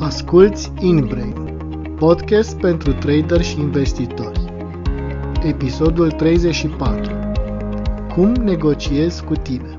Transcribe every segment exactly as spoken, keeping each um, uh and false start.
Asculți InBrain, podcast pentru traderi și investitori. Episodul treizeci și patru. Cum negociezi cu tine?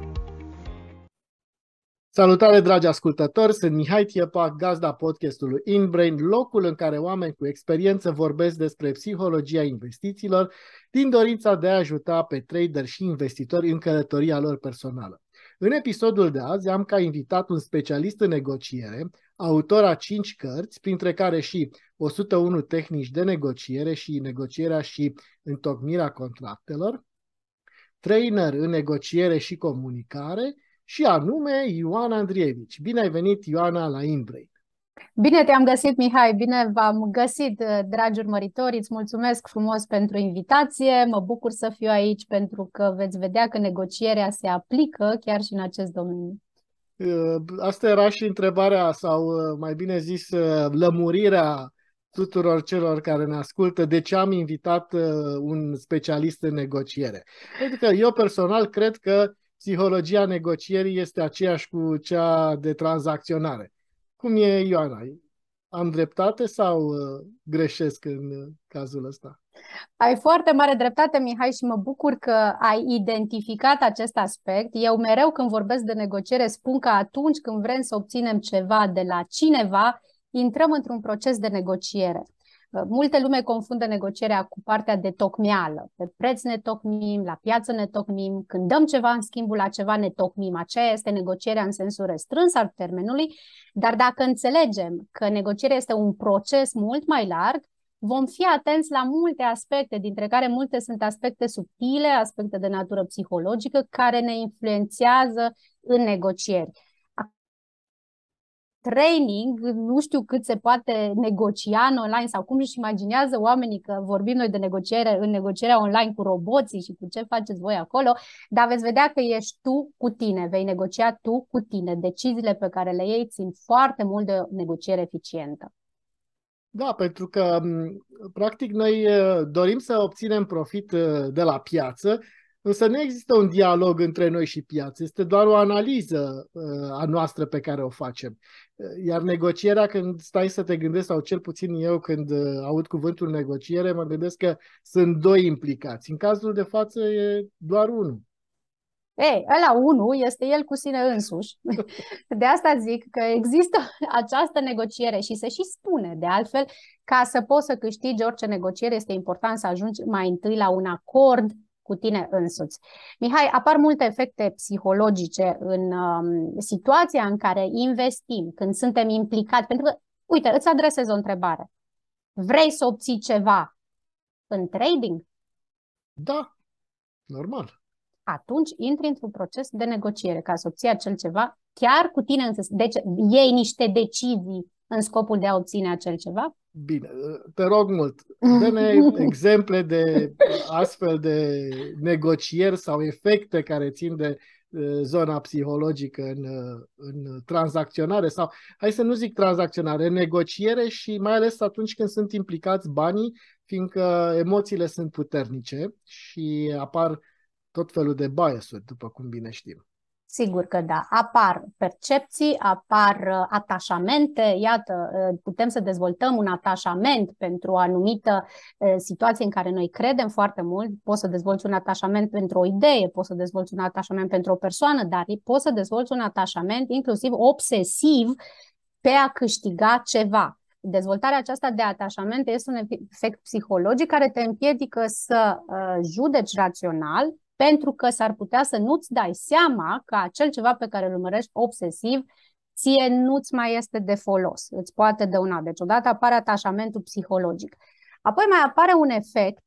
Salutare, dragi ascultători! Sunt Mihai Tiepac, gazda podcastului InBrain, locul în care oameni cu experiență vorbesc despre psihologia investițiilor din dorința de a ajuta pe traderi și investitori în călătoria lor personală. În episodul de azi am ca invitat un specialist în negociere, autor a cinci cărți, printre care și o sută unu tehnici de negociere și negocierea și întocmirea contractelor, trainer în negociere și comunicare, și anume Ioana Andrievici. Bine ai venit, Ioana, la InBrain. Bine te-am găsit, Mihai, bine v-am găsit, dragi urmăritori, îți mulțumesc frumos pentru invitație, mă bucur să fiu aici pentru că veți vedea că negocierea se aplică chiar și în acest domeniu. Asta era și întrebarea, sau mai bine zis, lămurirea tuturor celor care ne ascultă, de ce am invitat un specialist în negociere. Pentru că eu personal cred că psihologia negocierii este aceeași cu cea de tranzacționare. Cum e, Ioana? Am dreptate sau greșesc în cazul ăsta? Ai foarte mare dreptate, Mihai, și mă bucur că ai identificat acest aspect. Eu mereu când vorbesc de negociere spun că atunci când vrem să obținem ceva de la cineva, intrăm într-un proces de negociere. Multe lume confundă negocierea cu partea de tocmeală. Pe preț ne tocmim, la piață ne tocmim, când dăm ceva în schimbul la ceva ne tocmim. Aceea este negocierea în sensul restrâns al termenului, dar dacă înțelegem că negocierea este un proces mult mai larg, vom fi atenți la multe aspecte, dintre care multe sunt aspecte subtile, aspecte de natură psihologică, care ne influențează în negocieri. Training, nu știu cât se poate negocia în online sau cum își imaginează oamenii că vorbim noi de negociere în negocierea online cu roboții și cu ce faceți voi acolo, dar veți vedea că ești tu cu tine, vei negocia tu cu tine. Deciziile pe care le iei țin foarte mult de o negociere eficientă. Da, pentru că practic noi dorim să obținem profit de la piață, însă nu există un dialog între noi și piață, este doar o analiză a noastră pe care o facem. Iar negocierea, când stai să te gândești, sau cel puțin eu când aud cuvântul negociere, mă gândesc că sunt doi implicați. În cazul de față e doar unul. Ei, ăla unul este el cu sine însuși. De asta zic că există această negociere și se și spune, de altfel, ca să poți să câștigi orice negociere, este important să ajungi mai întâi la un acord cu tine însuți. Mihai, apar multe efecte psihologice în um, situația în care investim, când suntem implicați. Pentru că, uite, îți adresez o întrebare. Vrei să obții ceva în trading? Da, normal. Atunci intri într-un proces de negociere ca să obții acel ceva chiar cu tine însă. Deci iei niște decizii în scopul de a obține acel ceva? Bine, te rog mult, dă-ne exemple de astfel de negocieri sau efecte care țin de zona psihologică în, în tranzacționare sau, hai să nu zic tranzacționare, negociere și mai ales atunci când sunt implicați banii, fiindcă emoțiile sunt puternice și apar tot felul de bias-uri, după cum bine știm. Sigur că da. Apar percepții, apar atașamente. Iată, putem să dezvoltăm un atașament pentru o anumită situație în care noi credem foarte mult. Poți să dezvolți un atașament pentru o idee, poți să dezvolți un atașament pentru o persoană, dar poți să dezvolți un atașament inclusiv obsesiv pe a câștiga ceva. Dezvoltarea aceasta de atașament este un efect psihologic care te împiedică să uh, judeci rațional, pentru că s-ar putea să nu-ți dai seama că acel ceva pe care îl urmărești obsesiv ție nu-ți mai este de folos, îți poate dăuna. Deci odată apare atașamentul psihologic. Apoi mai apare un efect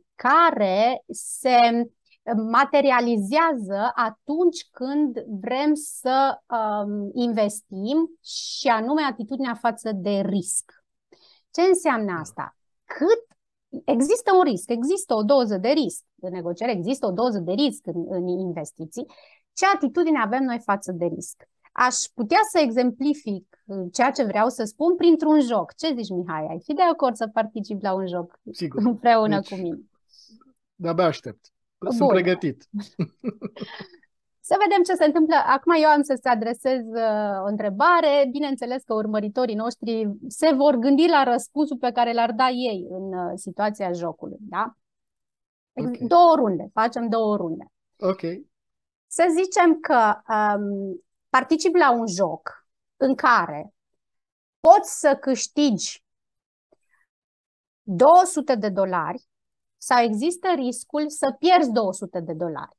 care se materializează atunci când vrem să um, investim, și anume atitudinea față de risc. Ce înseamnă asta? Cât Există un risc, există o doză de risc în negociere, există o doză de risc în, în investiții. Ce atitudine avem noi față de risc? Aș putea să exemplific ceea ce vreau să spun printr-un joc. Ce zici, Mihai? Ai fi de acord să participi la un joc Sigur. împreună deci, cu mine? De-abia aștept. Sunt Bun. pregătit. Să vedem ce se întâmplă. Acum eu am să-ți adresez uh, o întrebare. Bineînțeles că urmăritorii noștri se vor gândi la răspunsul pe care l-ar da ei în uh, situația jocului. Da? Okay. Două runde. Facem două runde. Ok. Să zicem că um, participi la un joc în care poți să câștigi două sute de dolari sau există riscul să pierzi două sute de dolari.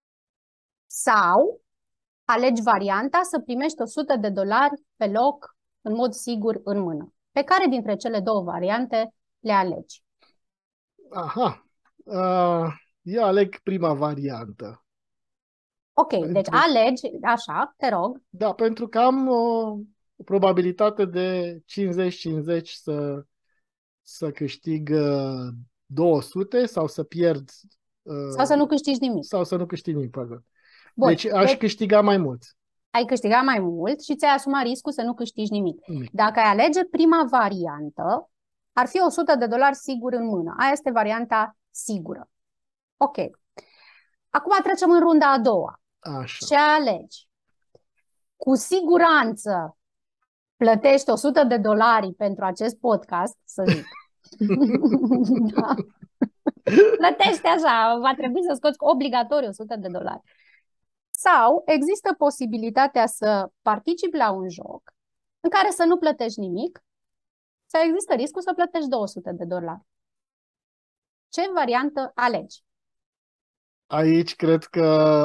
Sau alegi varianta să primești o sută de dolari pe loc, în mod sigur, în mână. Pe care dintre cele două variante le alegi? Aha. Uh, eu aleg prima variantă. Ok, pentru... deci alegi, așa, te rog. Da, pentru că am o probabilitate de cincizeci cincizeci să, să câștig uh, două sute sau să pierd... Uh, sau să nu câștigi nimic. Sau să nu câștig nimic, pardon. Bun, deci aș deci... câștiga mai mult. Ai câștigat mai mult și ți-ai asumat riscul să nu câștigi nimic. nimic. Dacă ai alege prima variantă, ar fi o sută de dolari sigur în mână. Aia este varianta sigură. Ok. Acum trecem în runda a doua. Așa. Ce alegi? Cu siguranță plătești o sută de dolari pentru acest podcast, să zic. Da. Plătești așa, va trebui să scoți obligatoriu o sută de dolari. Sau există posibilitatea să participi la un joc în care să nu plătești nimic sau există riscul să plătești două sute de dolari. Ce variantă alegi? Aici cred că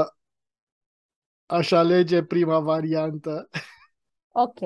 aș alege prima variantă. Ok.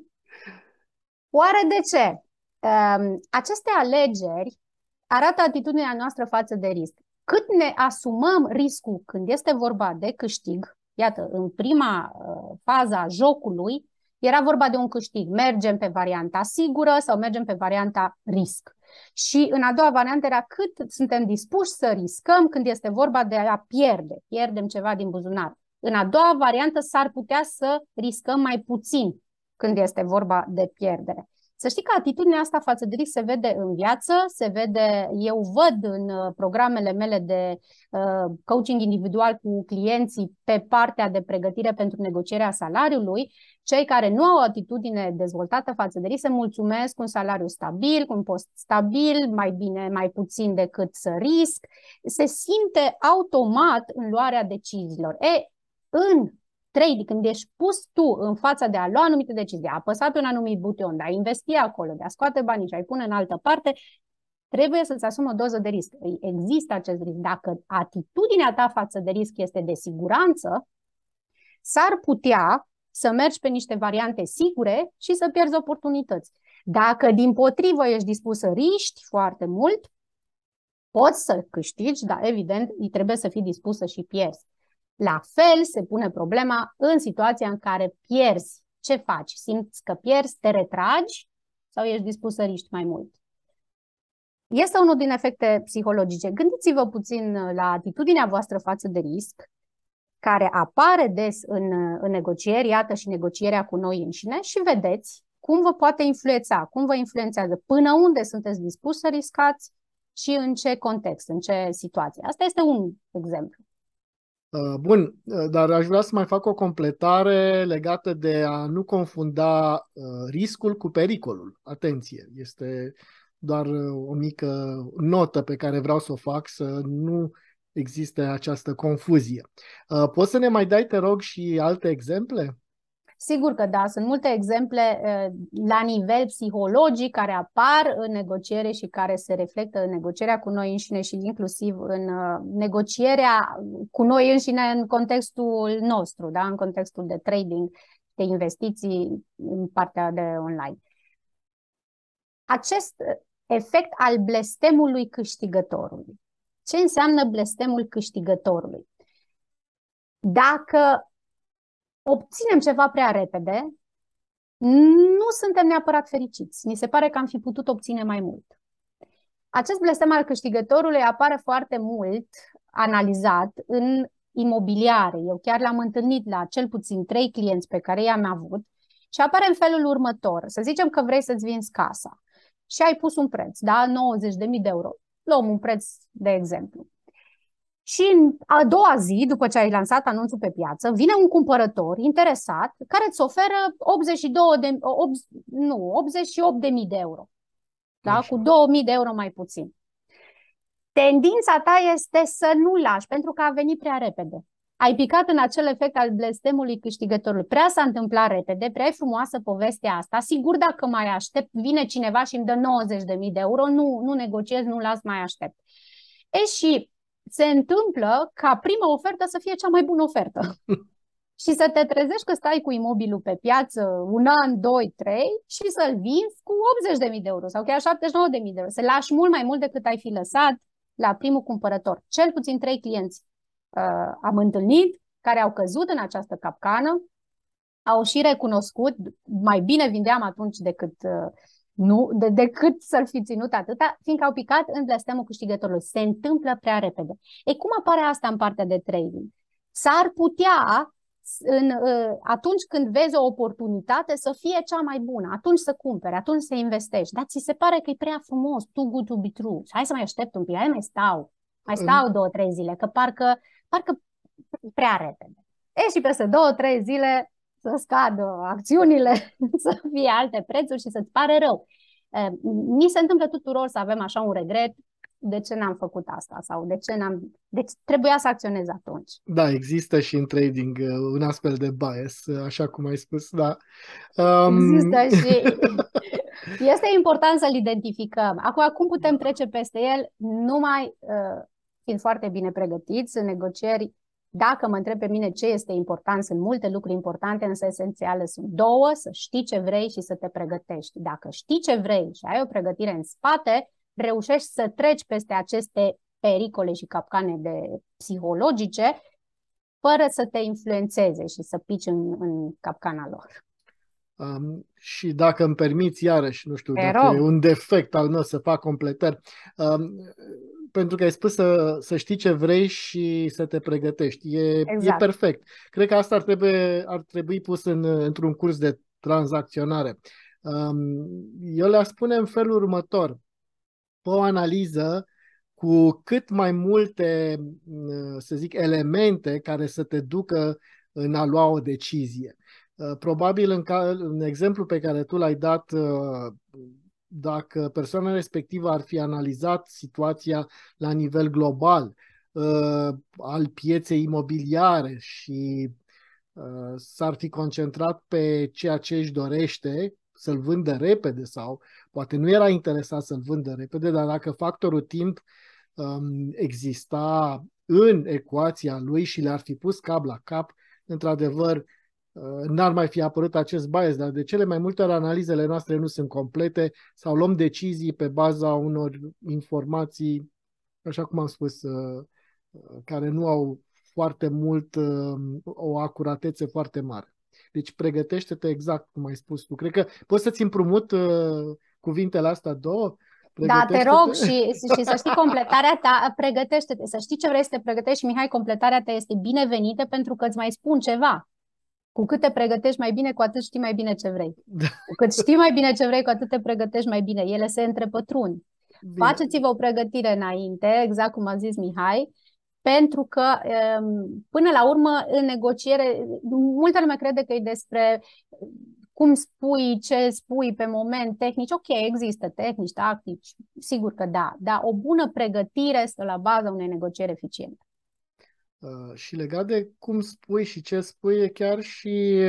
Oare de ce? Um, aceste alegeri arată atitudinea noastră față de risc. Cât ne asumăm riscul când este vorba de câștig, iată, în prima uh, fază a jocului, era vorba de un câștig. Mergem pe varianta sigură sau mergem pe varianta risc. Și în a doua variantă era cât suntem dispuși să riscăm când este vorba de a pierde. Pierdem ceva din buzunar. În a doua variantă s-ar putea să riscăm mai puțin când este vorba de pierdere. Să știi că atitudinea asta față de risc se vede în viață, se vede, eu văd în programele mele de uh, coaching individual cu clienții pe partea de pregătire pentru negocierea salariului, cei care nu au o atitudine dezvoltată față de risc se mulțumesc cu un salariu stabil, cu un post stabil, mai bine, mai puțin decât să risc, se simte automat în luarea deciziilor. E, în trading, când ești pus tu în fața de a lua anumite decizii, a apăsa pe un anumit buton, de a investi acolo, de a scoate banii și a-i pune în altă parte, trebuie să-ți asumi o doză de risc. Există acest risc. Dacă atitudinea ta față de risc este de siguranță, s-ar putea să mergi pe niște variante sigure și să pierzi oportunități. Dacă dimpotrivă ești dispus să riști foarte mult, poți să câștigi, dar evident îi trebuie să fii dispus să și pierzi. La fel se pune problema în situația în care pierzi. Ce faci? Simți că pierzi, te retragi sau ești dispus să riști mai mult? Este unul din efecte psihologice. Gândiți-vă puțin la atitudinea voastră față de risc, care apare des în, în negocieri, iată și negocierea cu noi înșine, și vedeți cum vă poate influența, cum vă influențează, până unde sunteți dispuși să riscați și în ce context, în ce situație. Asta este un exemplu. Bun, dar aș vrea să mai fac o completare legată de a nu confunda riscul cu pericolul. Atenție, este doar o mică notă pe care vreau să o fac, să nu existe această confuzie. Poți să ne mai dai, te rog, și alte exemple? Sigur că da, sunt multe exemple la nivel psihologic care apar în negociere și care se reflectă în negocierea cu noi înșine și inclusiv în negocierea cu noi înșine în contextul nostru, da? În contextul de trading, de investiții în partea de online. Acest efect al blestemului câștigătorului. Ce înseamnă blestemul câștigătorului? Dacă obținem ceva prea repede, nu suntem neapărat fericiți. Ni se pare că am fi putut obține mai mult. Acest blestem al câștigătorului apare foarte mult analizat în imobiliare. Eu chiar l-am întâlnit la cel puțin trei clienți pe care i-am avut și apare în felul următor. Să zicem că vrei să-ți vinzi casa și ai pus un preț, da? nouăzeci de mii de euro. Luăm un preț de exemplu. Și în a doua zi, după ce ai lansat anunțul pe piață, vine un cumpărător interesat care îți oferă optzeci și doi de, nu, optzeci și opt de mii de euro. Da? Cu două mii de euro mai puțin. Tendința ta este să nu lași, pentru că a venit prea repede. Ai picat în acel efect al blestemului câștigătorului. Prea s-a întâmplat repede, prea e frumoasă povestea asta. Sigur, dacă mai aștept, vine cineva și îmi dă nouăzeci de mii de euro, nu, nu negociez, nu las, mai aștept. E și se întâmplă ca prima ofertă să fie cea mai bună ofertă. Și să te trezești că stai cu imobilul pe piață un an, doi, trei și să-l vinzi cu optzeci de mii de euro sau chiar șaptezeci și nouă de mii de euro. Să lași mult mai mult decât ai fi lăsat la primul cumpărător. Cel puțin trei clienți uh, am întâlnit care au căzut în această capcană, au și recunoscut, mai bine vindeam atunci decât, uh, nu, de, decât să-l fi ținut atâta, fiindcă au picat în blestemul câștigătorului. Se întâmplă prea repede. E cum apare asta în partea de trading? S-ar putea în, atunci când vezi o oportunitate să fie cea mai bună, atunci să cumperi, atunci să investești, dar ți se pare că e prea frumos, too good to be true. Hai să mai aștept un pic, hai mai stau, mai stau două, trei zile, că parcă, parcă prea repede. E și peste două, trei zile să scadă acțiunile, să fie alte prețuri și să-ți pare rău. Mi se întâmplă tuturor să avem așa un regret. De ce n-am făcut asta? Sau de ce n-am... Deci trebuia să acționez atunci. Da, există și în trading un astfel de bias, așa cum ai spus, da. Um... Există și este important să-l identificăm. Acum, cum putem trece peste el? Numai uh, fiind foarte bine pregătiți în negocieri. Dacă mă întreb pe mine ce este important, sunt multe lucruri importante, însă esențiale sunt două: să știi ce vrei și să te pregătești. Dacă știi ce vrei și ai o pregătire în spate, reușești să treci peste aceste pericole și capcane de psihologice fără să te influențeze și să pici în, în capcana lor. Um, și dacă îmi permiți, iarăși, nu știu, Te dacă rog. e un defect al meu să fac completări, um, pentru că ai spus să, să știi ce vrei și să te pregătești. E, Exact. e perfect. Cred că asta ar trebui, ar trebui pus în, într-un curs de tranzacționare. Um, eu le-aș spune în felul următor: o analiză cu cât mai multe, să zic, elemente care să te ducă în a lua o decizie. Probabil în, ca, în exemplu pe care tu l-ai dat, dacă persoana respectivă ar fi analizat situația la nivel global al pieței imobiliare și s-ar fi concentrat pe ceea ce își dorește, să-l vândă repede, sau poate nu era interesat să-l vândă repede, dar dacă factorul timp um, exista în ecuația lui și le-ar fi pus cap la cap, într-adevăr, uh, n-ar mai fi apărut acest bias, dar de cele mai multe ori analizele noastre nu sunt complete sau luăm decizii pe baza unor informații, așa cum am spus, uh, care nu au foarte mult, uh, o acuratețe foarte mare. Deci pregătește-te exact cum ai spus tu. Cred că poți să-ți împrumut uh, cuvintele astea două? Da, te rog, și, și să știi completarea ta, pregătește-te, să știi ce vrei să te pregătești și, Mihai, completarea ta este binevenită pentru că îți mai spun ceva. Cu cât te pregătești mai bine, cu atât știi mai bine ce vrei. Cu cât știi mai bine ce vrei, cu atât te pregătești mai bine. Ele se întrepătrund. Faceți-vă o pregătire înainte, exact cum a zis Mihai, pentru că, până la urmă, în negociere, multă lume crede că e despre cum spui, ce spui pe moment, tehnici. Ok, există tehnici, tactici, sigur că da, dar o bună pregătire stă la baza unei negocieri eficiente. Uh, și legat de cum spui și ce spui, e chiar și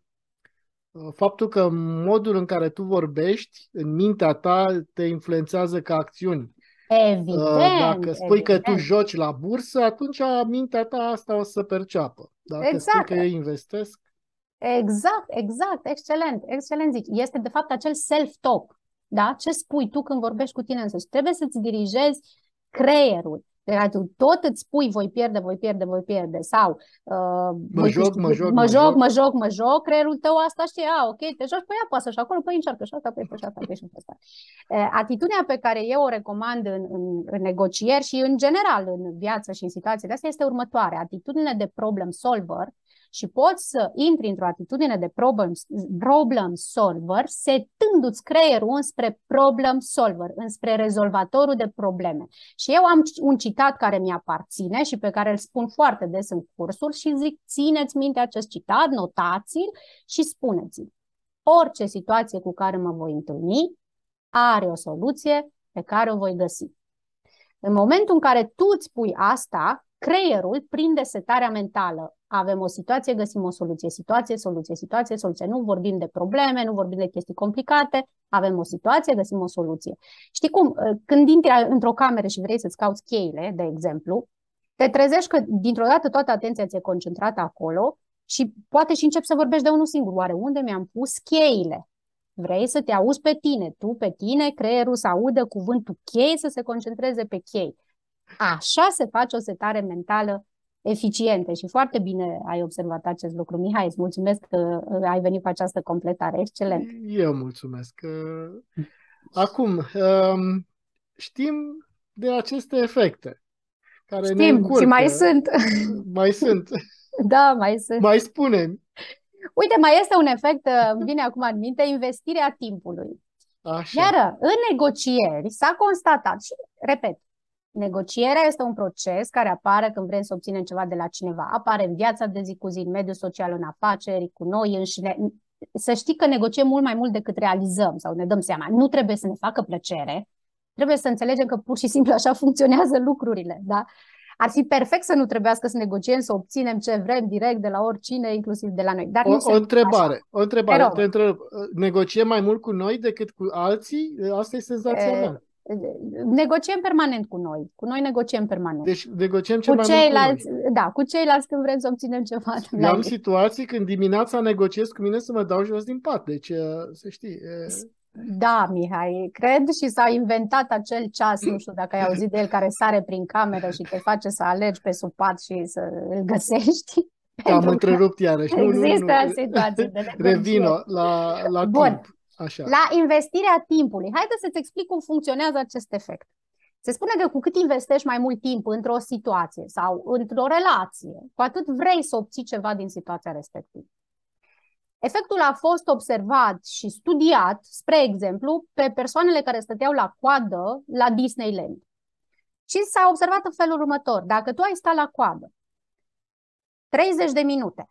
uh, faptul că modul în care tu vorbești în mintea ta te influențează ca acțiuni. Evident. Dacă spui evident. că tu joci la bursă, atunci mintea ta asta o să perceapă. Dacă exact. spui că eu investesc. Exact, exact, excelent, excelent zici. Este de fapt acel self-talk, da? Ce spui tu când vorbești cu tine însăși? Trebuie să-ți dirigezi creierul. Deci tu tot îți spui voi pierde, voi pierde, voi pierde sau uh, mă, joc, mă joc, mă, mă joc, joc, mă joc, mă joc, creierul tău asta știe, a, ok, te joci, păi apasă și acolo, păi încearcă și asta, păi și asta, păi și asta. Uh, atitudinea pe care eu o recomand în, în, în negocieri și în general în viață și în situațiile astea este următoarea: atitudine de problem solver și poți să intri într-o atitudine de problem, problem solver, setându-ți creierul înspre problem solver, înspre rezolvatorul de probleme. Și eu am un citat care mi aparține și pe care îl spun foarte des în cursuri și zic, țineți minte acest citat, notați-l și spuneți-l. Orice situație cu care mă voi întâlni are o soluție pe care o voi găsi. În momentul în care tu îți pui asta, creierul prinde setarea mentală. Avem o situație, găsim o soluție, situație, soluție, situație, soluție. Nu vorbim de probleme, nu vorbim de chestii complicate, avem o situație, găsim o soluție. Știi cum? Când intri într-o cameră și vrei să-ți cauți cheile, de exemplu, te trezești că dintr-o dată toată atenția ți-e concentrată acolo și poate și începi să vorbești de unul singur. Oare unde mi-am pus cheile? Vrei să te auzi pe tine, tu pe tine, creierul să audă cuvântul chei, să se concentreze pe chei. Așa se face o setare mentală eficientă și foarte bine ai observat acest lucru. Mihai, îți mulțumesc că ai venit cu această completare. Excelent! Eu mulțumesc! Acum, știm de aceste efecte care Știm, ne încurcă. și mai sunt. Mai sunt. Da, mai sunt. Mai spune-mi. Uite, mai este un efect, îmi vine acum în minte, investirea timpului. Așa. Iar în negocieri s-a constatat, și repet, negocierea este un proces care apare când vrem să obținem ceva de la cineva. Apare în viața de zi cu zi, în mediul social, în afaceri, cu noi înșine. Să știi că negociem mult mai mult decât realizăm sau ne dăm seama. Nu trebuie să ne facă plăcere, trebuie să înțelegem că pur și simplu așa funcționează lucrurile. Da? Ar fi perfect să nu trebuiască să negociem, să obținem ce vrem direct de la oricine, inclusiv de la noi. Dar o, nu o întrebare, așa. o întrebare. Te întreb, negociem mai mult cu noi decât cu alții? Asta e senzația E... mea. Negociem permanent cu noi. Cu noi negociem permanent. Deci negociem cel cu mai ceilalți, mult cu noi. Da, cu ceilalți când vrem să obținem ceva. Eu am situații când dimineața negociez cu mine să mă dau jos din pat. Deci, să știi... E... Da, Mihai, cred și s-a inventat acel ceas, nu știu dacă ai auzit de el, care sare prin cameră și te face să alegi pe sub pat și să îl găsești. Am întrerupt iarăși. Nu, Există nu, nu. situații de Revino la, la Bun. timp. Așa. La investirea timpului. Haideți să-ți explic cum funcționează acest efect. Se spune că cu cât investești mai mult timp într-o situație sau într-o relație, cu atât vrei să obții ceva din situația respectivă. Efectul a fost observat și studiat, spre exemplu, pe persoanele care stăteau la coadă la Disneyland. Și s-a observat în felul următor. Dacă tu ai stat la coadă treizeci de minute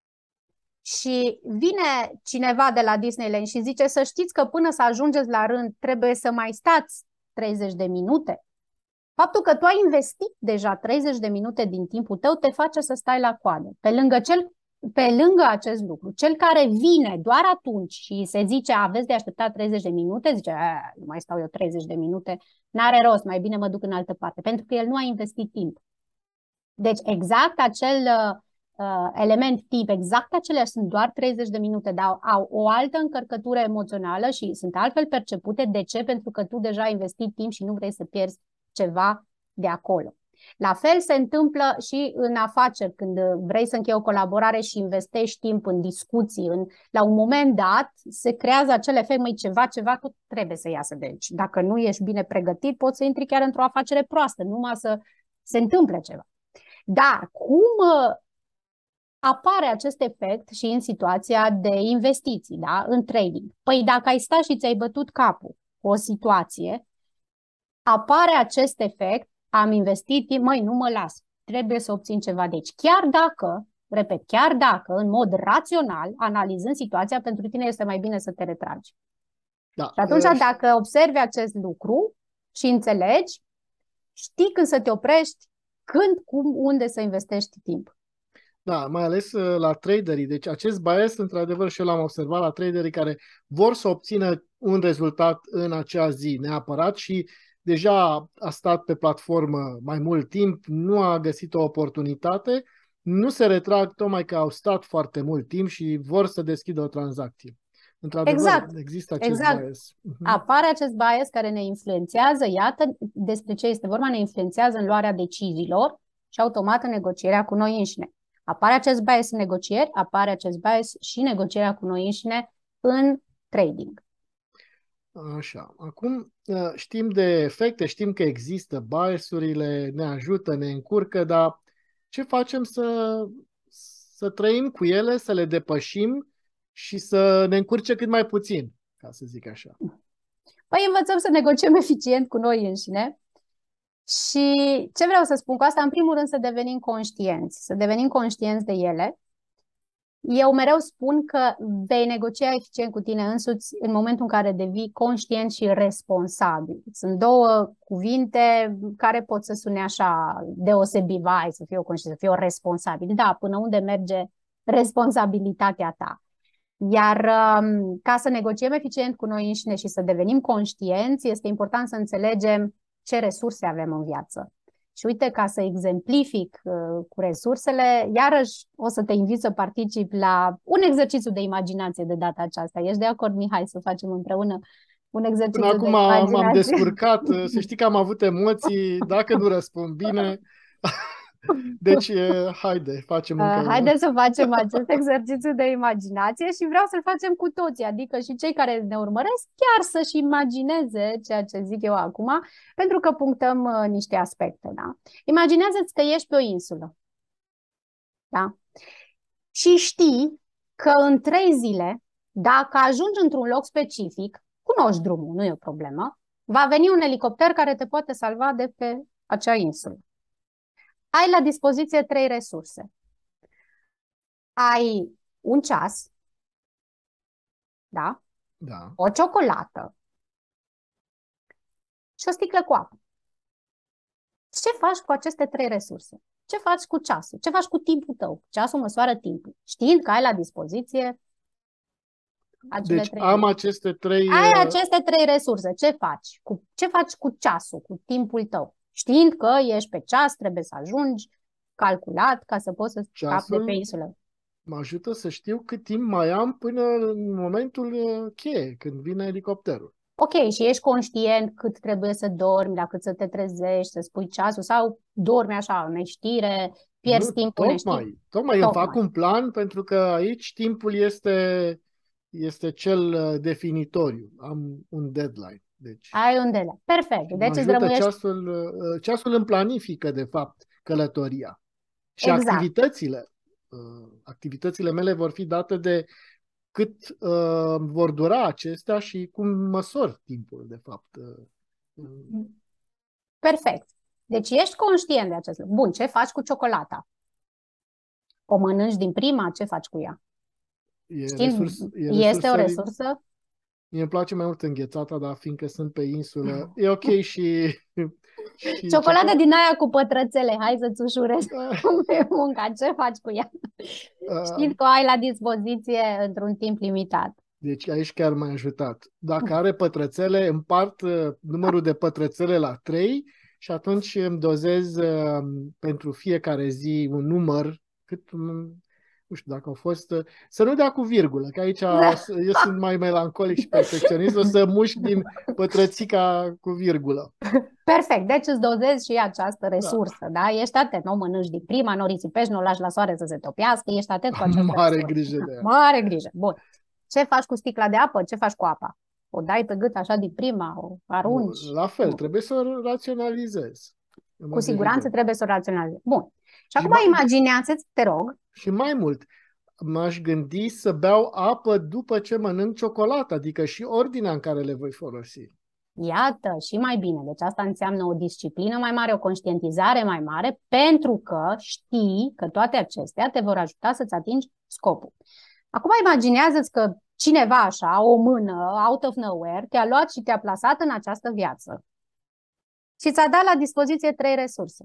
și vine cineva de la Disneyland și zice să știți că până să ajungeți la rând trebuie să mai stați treizeci de minute, faptul că tu ai investit deja treizeci de minute din timpul tău te face să stai la coadă. Pe lângă, cel, pe lângă acest lucru, cel care vine doar atunci și se zice aveți de așteptat treizeci de minute, zice nu mai stau eu treizeci de minute, n-are rost, mai bine mă duc în altă parte, pentru că el nu a investit timp. Deci exact acel uh, element tip, exact acelea sunt doar treizeci de minute, dar au, au o altă încărcătură emoțională și sunt altfel percepute. De ce? Pentru că tu deja ai investit timp și nu vrei să pierzi ceva de acolo. La fel se întâmplă și în afaceri, când vrei să închei o colaborare și investești timp în discuții, în, la un moment dat se creează acel efect, măi, ceva, ceva, tot trebuie să iasă de aici. Dacă nu ești bine pregătit, poți să intri chiar într-o afacere proastă, numai să se întâmple ceva. Dar cum apare acest efect și în situația de investiții, da? În trading? Păi dacă ai stat și ți-ai bătut capul cu o situație, apare acest efect, am investit, măi, nu mă las, trebuie să obțin ceva de aici. Chiar dacă, repet, chiar dacă, în mod rațional, analizând situația, pentru tine este mai bine să te retragi. Da. Și atunci, dacă observi acest lucru și înțelegi, știi când să te oprești, când, cum, unde să investești timp. Da, mai ales la traderii. Deci acest bias, într-adevăr, și eu l-am observat la traderii care vor să obțină un rezultat în acea zi neapărat și deja a stat pe platformă mai mult timp, nu a găsit o oportunitate, nu se retrag tocmai că au stat foarte mult timp și vor să deschidă o tranzacție. Într-adevăr, exact. există acest exact. bias. Uh-huh. Apare acest bias care ne influențează, iată despre ce este vorba, ne influențează în luarea deciziilor și automat în negocierea cu noi înșine. Apare acest bias în negocieri, apare acest bias și negocierea cu noi înșine în trading. Așa. Acum știm de efecte, știm că există bias-urile, ne ajută, ne încurcă, dar ce facem să, să trăim cu ele, să le depășim și să ne încurce cât mai puțin, ca să zic așa. Păi învățăm să negociem eficient cu noi înșine. Și ce vreau să spun cu asta? În primul rând să devenim conștienți, să devenim conștienți de ele. Eu mereu spun că vei negocia eficient cu tine însuți în momentul în care devii conștient și responsabil. Sunt două cuvinte care pot să sune așa deosebit, vai, să fiu conștient, să fiu responsabil. Da, până unde merge responsabilitatea ta. Iar um, ca să negociem eficient cu noi înșine și să devenim conștienți, este important să înțelegem ce resurse avem în viață. Și uite, ca să exemplific uh, cu resursele, iarăși o să te invit să participi la un exercițiu de imaginație de data aceasta. Ești de acord, Mihai, să facem împreună un exercițiu Până de acum imaginație? m-am descurcat, să știi că am avut emoții, dacă nu răspund bine... Deci, haide, facem încă uh, Haideți să facem acest exercițiu de imaginație și vreau să-l facem cu toții, adică și cei care ne urmăresc chiar să-și imagineze ceea ce zic eu acum, pentru că punctăm uh, niște aspecte. Da? Imaginează-ți că ești pe o insulă. Da? Și știi că în trei zile, dacă ajungi într-un loc specific, cunoști drumul, nu e o problemă, va veni un elicopter care te poate salva de pe acea insulă. Ai la dispoziție trei resurse. Ai un ceas, da? Da. O ciocolată și o sticlă cu apă. Ce faci cu aceste trei resurse? Ce faci cu ceasul? Ce faci cu timpul tău? Ceasul măsoară timpul. Știind că ai la dispoziție acele Deci trei am resurse. aceste trei... Ai aceste trei resurse. Ce faci? Cu, ce faci cu ceasul, cu timpul tău? Știind că ești pe ceas, trebuie să ajungi calculat ca să poți să scapi de pe insulă. Mă ajută să știu cât timp mai am până în momentul cheie, când vine elicopterul. Ok, și ești conștient cât trebuie să dormi, la cât să te trezești, să spui ceasul sau dormi așa, în neștire, pierzi nu, timpul tocmai, neștire? tocmai îmi fac un plan pentru că aici timpul este, este cel definitoriu. Am un deadline. Deci, ai un deadline. Perfect. Deci îți ajută rămâiești... ceasul, ceasul îmi planifică, de fapt, călătoria. Și exact. activitățile. Activitățile mele vor fi date de cât uh, vor dura acestea și cum măsor timpul, de fapt. Perfect. Deci ești conștient de acest lucru. Bun, ce faci cu ciocolata? O mănânci din prima? Ce faci cu ea? E Știi, resurs, e este o resursă, resursă? Mie îmi place mai mult înghețata, dar fiindcă sunt pe insulă, e ok și... și Ciocolată ciocolată. din aia cu pătrățele. Hai să-ți ușurez munca. Ce faci cu ea? Știi că o ai la dispoziție într-un timp limitat. Deci aici chiar m-ai ajutat. Dacă are pătrățele, împart numărul de pătrățele la trei și atunci îmi dozez uh, pentru fiecare zi un număr, cât, nu știu dacă au fost, uh, să nu dea cu virgulă, că aici da. Eu sunt mai melancolic și perfecționist, o să mușc din pătrățica cu virgulă. Perfect, deci îți dozezi și această resursă, da? da? Ești atent, nu o mănânci din prima, nu o risipești, nu o lași la soare să se topiască, ești atent cu această Mare resursă. grijă de ea. Mare grijă, bun. Ce faci cu sticla de apă? Ce faci cu apa? O dai pe gât așa din prima, o arunci? La fel, nu. Trebuie să o raționalizezi. Cu siguranță evident. Trebuie să o raționalizezi. Bun. Și, și acum mai... imaginează-ți, te rog. Și mai mult, m-aș gândi să beau apă după ce mănânc ciocolată, adică și ordinea în care le voi folosi. Iată, și mai bine. Deci asta înseamnă o disciplină mai mare, o conștientizare mai mare, pentru că știi că toate acestea te vor ajuta să-ți atingi scopul. Acum imaginează-ți că cineva așa, o mână, out of nowhere, te-a luat și te-a plasat în această viață și ți-a dat la dispoziție trei resurse.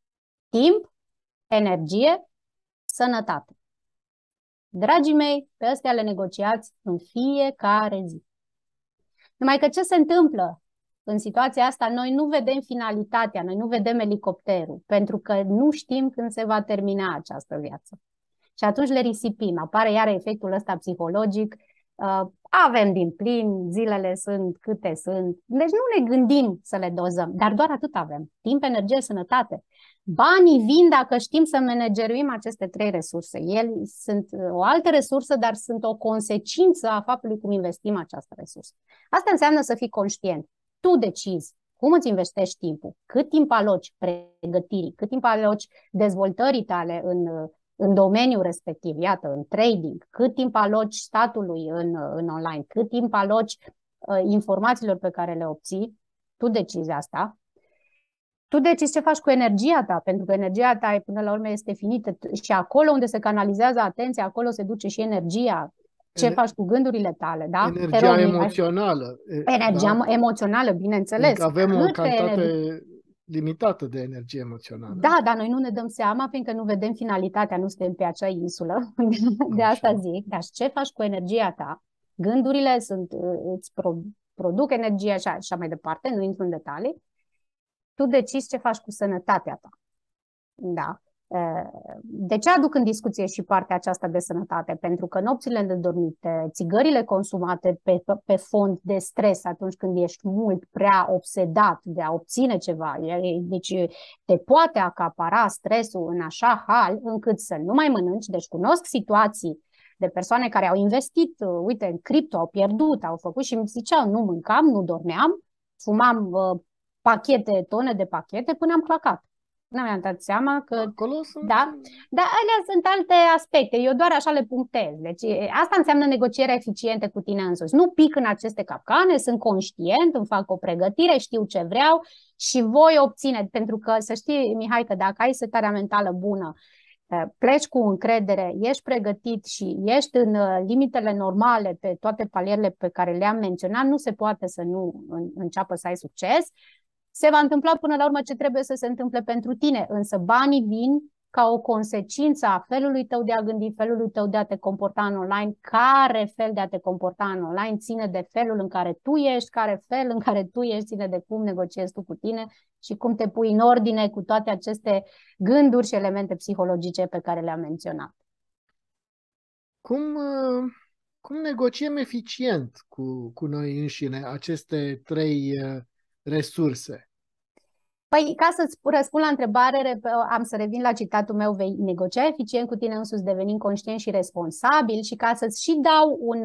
Timp, energie, sănătate. Dragii mei, pe astea le negociați în fiecare zi. Numai că ce se întâmplă în situația asta? Noi nu vedem finalitatea, noi nu vedem elicopterul, pentru că nu știm când se va termina această viață. Și atunci le risipim. Apare iar efectul ăsta psihologic. Uh, avem din plin, zilele sunt câte sunt. Deci nu ne gândim să le dozăm, dar doar atât avem. Timp, energie, sănătate. Banii vin dacă știm să manageruim aceste trei resurse. Ele sunt o altă resursă, dar sunt o consecință a faptului cum investim această resursă. Asta înseamnă să fii conștient. Tu decizi cum îți investești timpul, cât timp aloci pregătirii, cât timp aloci dezvoltării tale în în domeniul respectiv, iată, în trading, cât timp aloci statului în, în online, cât timp aloci uh, informațiilor pe care le obții, tu decizi asta. Tu decizi ce faci cu energia ta, pentru că energia ta până la urmă este finită și acolo unde se canalizează atenția, acolo se duce și energia. Ce Ener- faci cu gândurile tale, da? Energia rog, emoțională. Energia Da? emoțională, bineînțeles. Pentru că avem o Câte cantitate energie... limitată de energie emoțională. Da, dar noi nu ne dăm seama, fiindcă nu vedem finalitatea, nu suntem pe acea insulă. De asta zic. Dar ce faci cu energia ta? Gândurile sunt, îți produc energie și așa mai departe, nu intru în detalii. Tu decizi ce faci cu sănătatea ta. Da. De ce aduc în discuție și partea aceasta de sănătate? Pentru că nopțile nedormite, țigările consumate pe, pe fond de stres atunci când ești mult prea obsedat de a obține ceva, deci te poate acapara stresul în așa hal încât să nu mai mănânci. Deci cunosc situații de persoane care au investit, uite, în cripto, au pierdut, au făcut și îmi ziceau, nu mâncam, nu dormeam, fumam uh, pachete, tone de pachete până am clacat. Nu mi-am dat seama că... Acolo sunt... Da, dar alea sunt alte aspecte, eu doar așa le punctez. Deci asta înseamnă negocierea eficientă cu tine însuți. Nu pic în aceste capcane, sunt conștient, îmi fac o pregătire, știu ce vreau și voi obține. Pentru că să știi, Mihai, că dacă ai setarea mentală bună, pleci cu încredere, ești pregătit și ești în limitele normale pe toate palierele pe care le-am menționat, nu se poate să nu înceapă să ai succes. Se va întâmpla până la urmă ce trebuie să se întâmple pentru tine, însă banii vin ca o consecință a felului tău de a gândi, felului tău de a te comporta în online. Care fel de a te comporta în online ține de felul în care tu ești, care fel în care tu ești ține de cum negociezi tu cu tine și cum te pui în ordine cu toate aceste gânduri și elemente psihologice pe care le-am menționat. Cum, cum negociem eficient cu, cu noi înșine aceste trei resurse? Păi, ca să-ți răspund la întrebare, am să revin la citatul meu, vei negocia eficient cu tine însuți, devenind conștient și responsabil, și ca să-ți și dau un,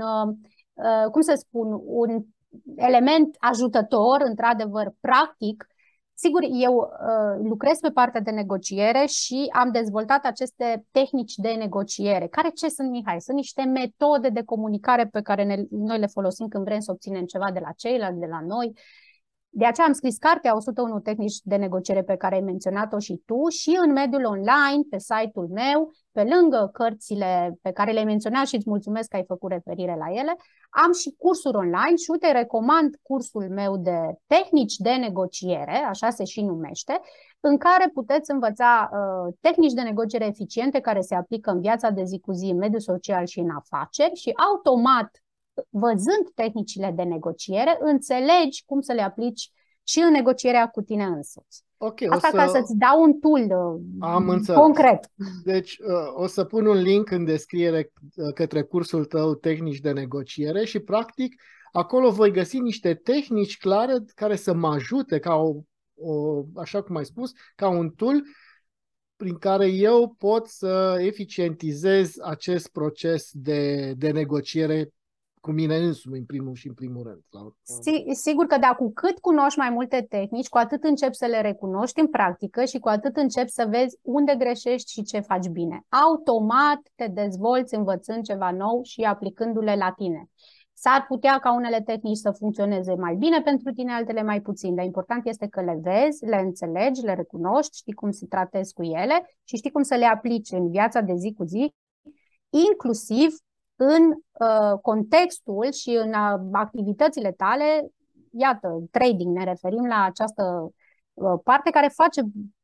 cum să spun, un element ajutător, într-adevăr, practic. Sigur, eu lucrez pe partea de negociere și am dezvoltat aceste tehnici de negociere. Care ce sunt, Mihai? Sunt niște metode de comunicare pe care ne, noi le folosim când vrem să obținem ceva de la ceilalți, de la noi. De aceea am scris cartea o sută unu tehnici de negociere pe care ai menționat-o și tu, și în mediul online, pe site-ul meu, pe lângă cărțile pe care le-ai menționat și îți mulțumesc că ai făcut referire la ele, am și cursuri online și uite, recomand cursul meu de tehnici de negociere, așa se și numește, în care puteți învăța uh, tehnici de negociere eficiente care se aplică în viața de zi cu zi, în mediul social și în afaceri și automat, văzând tehnicile de negociere, înțelegi cum să le aplici și în negocierea cu tine însuți. Okay, Asta să... ca să-ți dau un tool Am concret. Deci o să pun un link în descriere către cursul tău tehnici de negociere și practic acolo voi găsi niște tehnici clare care să mă ajute ca o, o așa cum ai spus, ca un tool prin care eu pot să eficientizez acest proces de, de negociere cu mine însumi, în primul și în primul rând. Sigur că da, cu cât cunoști mai multe tehnici, cu atât începi să le recunoști în practică și cu atât începi să vezi unde greșești și ce faci bine. Automat te dezvolți învățând ceva nou și aplicându-le la tine. S-ar putea ca unele tehnici să funcționeze mai bine pentru tine, altele mai puțin, dar important este că le vezi, le înțelegi, le recunoști, știi cum să tratezi cu ele și știi cum să le aplici în viața de zi cu zi, inclusiv în uh, contextul și în uh, activitățile tale. Iată, trading, ne referim la această uh, parte care face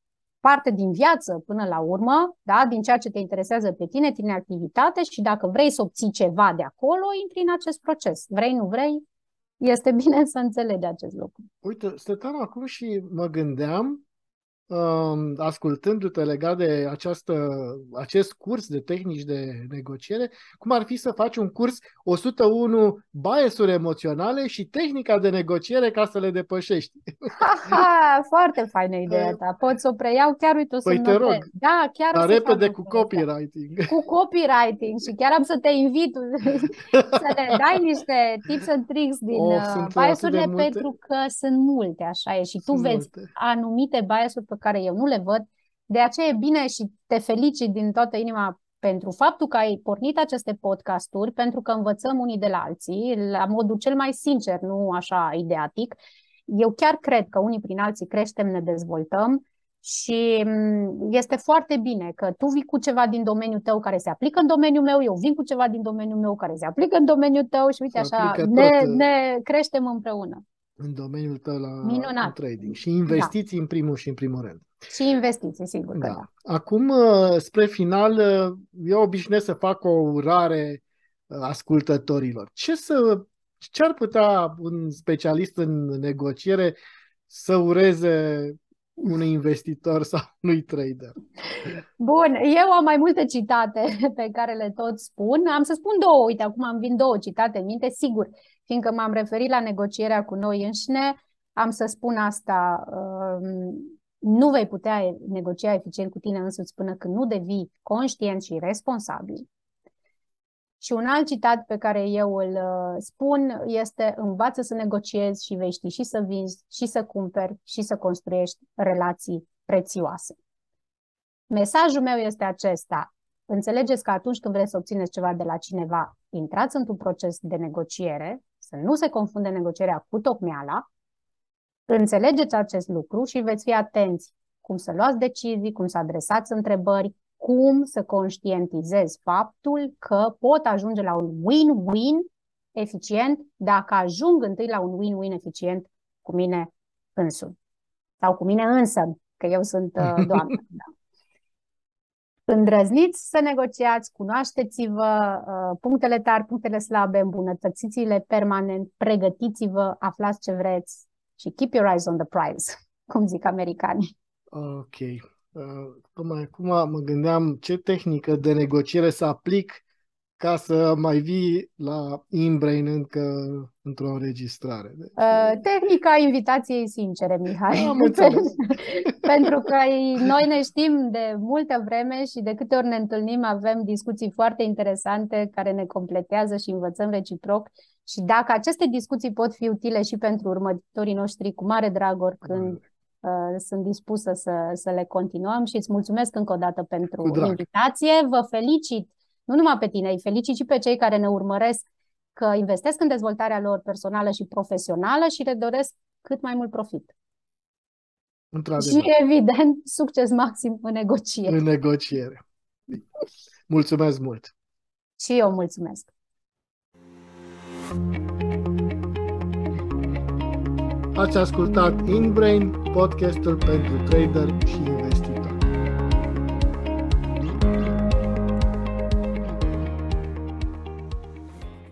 parte din viață până la urmă, da? Din ceea ce te interesează pe tine, din activitate, și dacă vrei să obții ceva de acolo, intri în acest proces. Vrei, nu vrei, este bine să înțelegi acest lucru. Uite, stăteam acum și mă gândeam, ascultându-te legat de această, acest curs de tehnici de negociere, cum ar fi să faci un curs o sută unu bias-uri emoționale și tehnica de negociere ca să le depășești. Ha, foarte faină ideea ta. Pot să o preiau, chiar uite, o să păi te rog, da, chiar dar o să repede cu copywriting. Cu copywriting și chiar am să te invit să le dai niște tips and tricks din oh, bias-urile, pentru că sunt multe, așa e, și tu sunt vezi multe. Anumite bias-uri pe care eu nu le văd, De aceea e bine și te felicit din toată inima pentru faptul că ai pornit aceste podcasturi, pentru că învățăm unii de la alții, la modul cel mai sincer, nu așa ideatic. Eu chiar cred că unii prin alții creștem, ne dezvoltăm și este foarte bine că tu vii cu ceva din domeniul tău care se aplică în domeniul meu, eu vin cu ceva din domeniul meu care se aplică în domeniul tău și uite Se așa, aplică ne, tot, ne creștem împreună. În domeniul tău la în Minunat. trading. Și investiții în primul și în primul rând. Și investiții, sigur că Da. da. Acum, spre final, eu obișnuiesc să fac o urare ascultătorilor. Ce să, ce ar putea un specialist în negociere să ureze unui investitor sau unui trader? Bun, eu am mai multe citate pe care le tot spun. Am să spun două, uite, acum îmi vin două citate în minte, sigur, fiindcă m-am referit la negocierea cu noi înșine, am să spun asta, nu vei putea negocia eficient cu tine însuți până când nu devii conștient și responsabil. Și un alt citat pe care eu îl spun este: învață să negociezi și vei ști și să vinzi, și să cumperi, și să construiești relații prețioase. Mesajul meu este acesta: înțelegeți că atunci când vreți să obțineți ceva de la cineva, intrați într-un proces de negociere, să nu se confunde negocierea cu tocmeala, înțelegeți acest lucru și veți fi atenți cum să luați decizii, cum să adresați întrebări, cum să conștientizezi faptul că pot ajunge la un win-win eficient dacă ajung întâi la un win-win eficient cu mine însumi. Sau cu mine însă, că eu sunt uh, doamnă. Da. Îndrăzniți să negociați, cunoașteți-vă uh, punctele tari, punctele slabe, îmbunătățiți-le permanent, pregătiți-vă, aflați ce vreți și keep your eyes on the prize, cum zic americanii. Ok. Acum, acum mă gândeam ce tehnică de negociere să aplic ca să mai vii la InBrain încă într-o înregistrare. Deci... Uh, tehnica invitației sincere, Mihai. Am înțeles. Pentru că noi ne știm de multă vreme și de câte ori ne întâlnim avem discuții foarte interesante care ne completează și învățăm reciproc. Și dacă aceste discuții pot fi utile și pentru următorii noștri, cu mare drag oricând uh, sunt dispusă să, să le continuăm și îți mulțumesc încă o dată pentru invitație. Vă felicit, nu numai pe tine, îi felicit și pe cei care ne urmăresc, că investesc în dezvoltarea lor personală și profesională și le doresc cât mai mult profit. Și evident, succes maxim în negociere. În negociere. Mulțumesc mult! Și eu mulțumesc! Ați ascultat InBrain, podcastul pentru trader și investitori.